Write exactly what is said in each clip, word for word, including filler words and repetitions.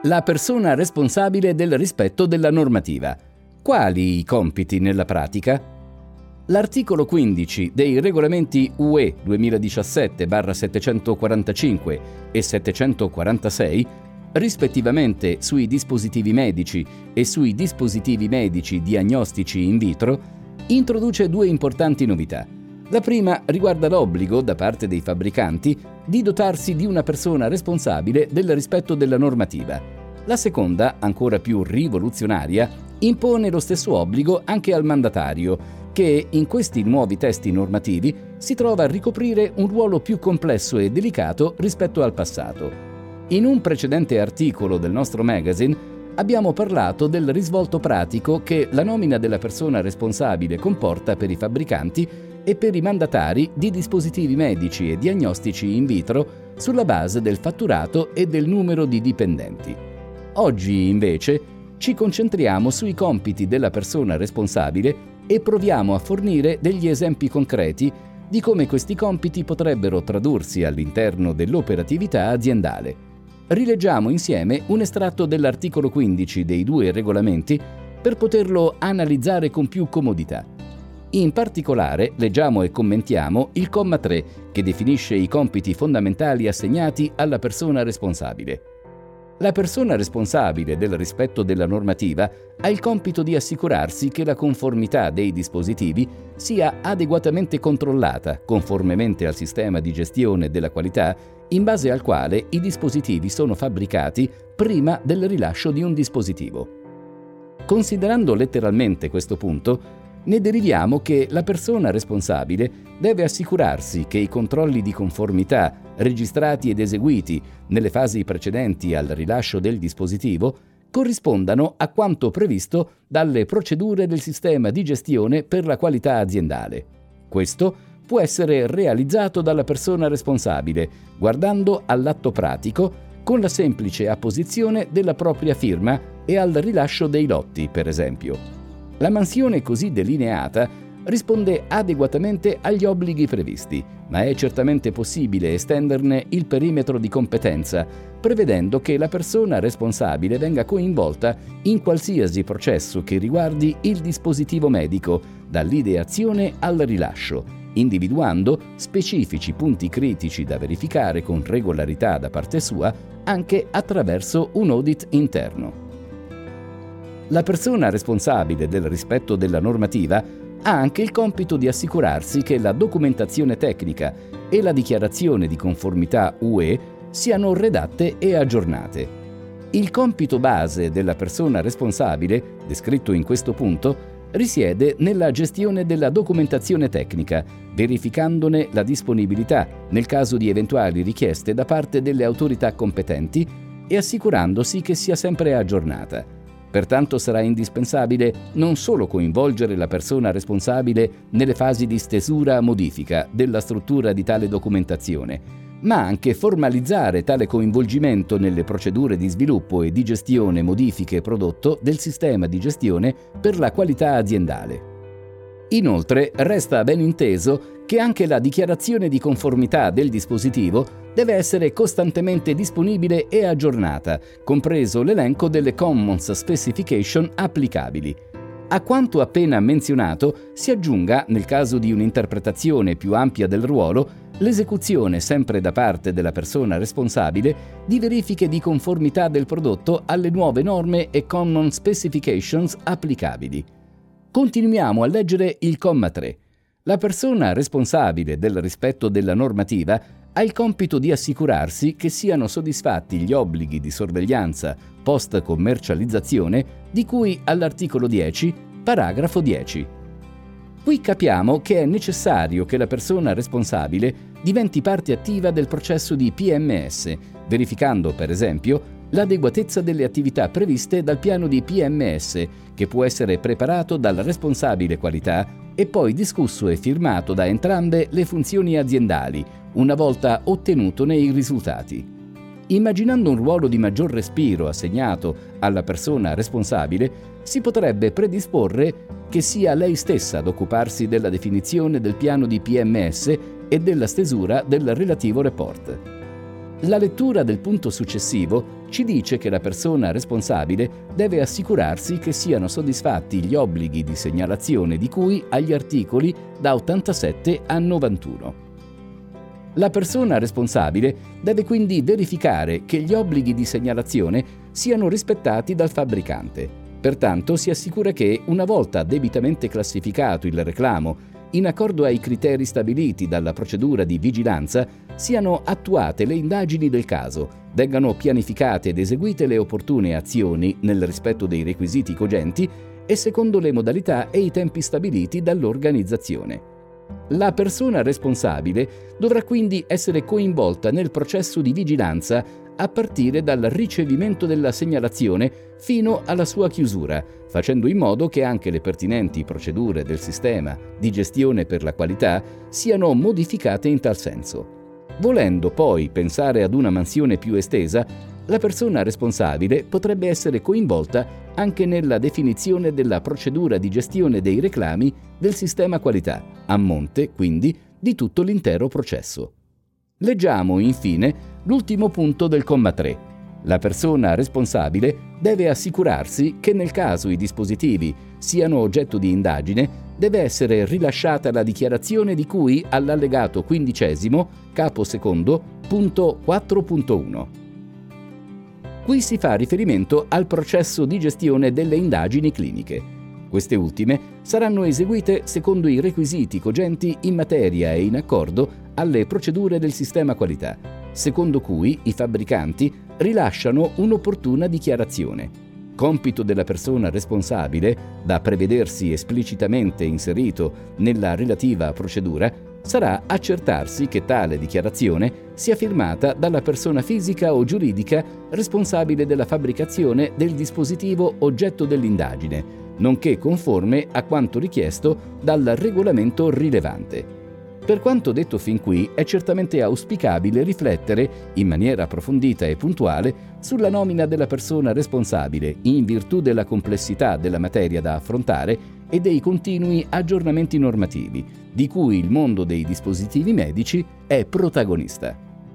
La persona responsabile del rispetto della normativa. Quali i compiti nella pratica? L'articolo quindici dei regolamenti U E duemiladiciassette settecentoquarantacinque e settecentoquarantasei, rispettivamente sui dispositivi medici e sui dispositivi medici diagnostici in vitro, introduce due importanti novità. La prima riguarda l'obbligo da parte dei fabbricanti di dotarsi di una persona responsabile del rispetto della normativa. La seconda, ancora più rivoluzionaria, impone lo stesso obbligo anche al mandatario, che in questi nuovi testi normativi si trova a ricoprire un ruolo più complesso e delicato rispetto al passato. In un precedente articolo del nostro magazine abbiamo parlato del risvolto pratico che la nomina della persona responsabile comporta per i fabbricanti e per i mandatari di dispositivi medici e diagnostici in vitro sulla base del fatturato e del numero di dipendenti. Oggi, invece, ci concentriamo sui compiti della persona responsabile e proviamo a fornire degli esempi concreti di come questi compiti potrebbero tradursi all'interno dell'operatività aziendale. Rileggiamo insieme un estratto dell'articolo quindici dei due regolamenti per poterlo analizzare con più comodità. In particolare, leggiamo e commentiamo il comma tre, che definisce i compiti fondamentali assegnati alla persona responsabile. La persona responsabile del rispetto della normativa ha il compito di assicurarsi che la conformità dei dispositivi sia adeguatamente controllata, conformemente al sistema di gestione della qualità, in base al quale i dispositivi sono fabbricati prima del rilascio di un dispositivo. Considerando letteralmente questo punto, ne deriviamo che la persona responsabile deve assicurarsi che i controlli di conformità registrati ed eseguiti nelle fasi precedenti al rilascio del dispositivo corrispondano a quanto previsto dalle procedure del sistema di gestione per la qualità aziendale. Questo può essere realizzato dalla persona responsabile guardando all'atto pratico con la semplice apposizione della propria firma e al rilascio dei lotti, per esempio. La mansione così delineata risponde adeguatamente agli obblighi previsti, ma è certamente possibile estenderne il perimetro di competenza, prevedendo che la persona responsabile venga coinvolta in qualsiasi processo che riguardi il dispositivo medico, dall'ideazione al rilascio, individuando specifici punti critici da verificare con regolarità da parte sua, anche attraverso un audit interno. La persona responsabile del rispetto della normativa ha anche il compito di assicurarsi che la documentazione tecnica e la dichiarazione di conformità U E siano redatte e aggiornate. Il compito base della persona responsabile, descritto in questo punto, risiede nella gestione della documentazione tecnica, verificandone la disponibilità nel caso di eventuali richieste da parte delle autorità competenti e assicurandosi che sia sempre aggiornata. Pertanto sarà indispensabile non solo coinvolgere la persona responsabile nelle fasi di stesura-modifica della struttura di tale documentazione, ma anche formalizzare tale coinvolgimento nelle procedure di sviluppo e di gestione modifiche prodotto del sistema di gestione per la qualità aziendale. Inoltre, resta ben inteso che anche la dichiarazione di conformità del dispositivo deve essere costantemente disponibile e aggiornata, compreso l'elenco delle Commons Specification applicabili. A quanto appena menzionato si aggiunga, nel caso di un'interpretazione più ampia del ruolo, l'esecuzione sempre da parte della persona responsabile di verifiche di conformità del prodotto alle nuove norme e Common Specifications applicabili. Continuiamo a leggere il comma tre. La persona responsabile del rispetto della normativa ha il compito di assicurarsi che siano soddisfatti gli obblighi di sorveglianza post-commercializzazione di cui all'articolo dieci, paragrafo dieci. Qui capiamo che è necessario che la persona responsabile diventi parte attiva del processo di P M S, verificando, per esempio, l'adeguatezza delle attività previste dal piano di P M S, che può essere preparato dal responsabile qualità e poi discusso e firmato da entrambe le funzioni aziendali, una volta ottenutone i risultati. Immaginando un ruolo di maggior respiro assegnato alla persona responsabile, si potrebbe predisporre che sia lei stessa ad occuparsi della definizione del piano di P M S e della stesura del relativo report. La lettura del punto successivo ci dice che la persona responsabile deve assicurarsi che siano soddisfatti gli obblighi di segnalazione di cui agli articoli da ottantasette a novantuno. La persona responsabile deve quindi verificare che gli obblighi di segnalazione siano rispettati dal fabbricante. Pertanto si assicura che, una volta debitamente classificato il reclamo in accordo ai criteri stabiliti dalla procedura di vigilanza, siano attuate le indagini del caso, vengano pianificate ed eseguite le opportune azioni nel rispetto dei requisiti cogenti e secondo le modalità e i tempi stabiliti dall'organizzazione. La persona responsabile dovrà quindi essere coinvolta nel processo di vigilanza a partire dal ricevimento della segnalazione fino alla sua chiusura, facendo in modo che anche le pertinenti procedure del sistema di gestione per la qualità siano modificate in tal senso. Volendo poi pensare ad una mansione più estesa, la persona responsabile potrebbe essere coinvolta anche nella definizione della procedura di gestione dei reclami del sistema qualità, a monte, quindi, di tutto l'intero processo. Leggiamo, infine, l'ultimo punto del comma tre. La persona responsabile deve assicurarsi che nel caso i dispositivi siano oggetto di indagine, deve essere rilasciata la dichiarazione di cui all'allegato quindicesimo, capo secondo, punto quattro punto uno. Qui si fa riferimento al processo di gestione delle indagini cliniche. Queste ultime saranno eseguite secondo i requisiti cogenti in materia e in accordo alle procedure del sistema qualità, secondo cui i fabbricanti rilasciano un'opportuna dichiarazione. Compito della persona responsabile, da prevedersi esplicitamente inserito nella relativa procedura, sarà accertarsi che tale dichiarazione sia firmata dalla persona fisica o giuridica responsabile della fabbricazione del dispositivo oggetto dell'indagine, nonché conforme a quanto richiesto dal regolamento rilevante. Per quanto detto fin qui, è certamente auspicabile riflettere, in maniera approfondita e puntuale, sulla nomina della persona responsabile, in virtù della complessità della materia da affrontare e dei continui aggiornamenti normativi, di cui il mondo dei dispositivi medici è protagonista.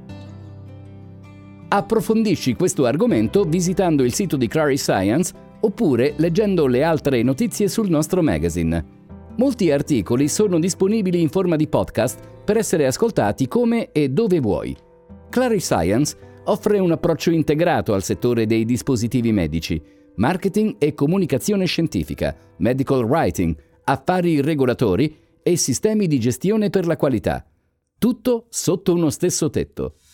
Approfondisci questo argomento visitando il sito di Claris Science oppure leggendo le altre notizie sul nostro magazine. Molti articoli sono disponibili in forma di podcast per essere ascoltati come e dove vuoi. Claris Science offre un approccio integrato al settore dei dispositivi medici, marketing e comunicazione scientifica, medical writing, affari regolatori e sistemi di gestione per la qualità. Tutto sotto uno stesso tetto.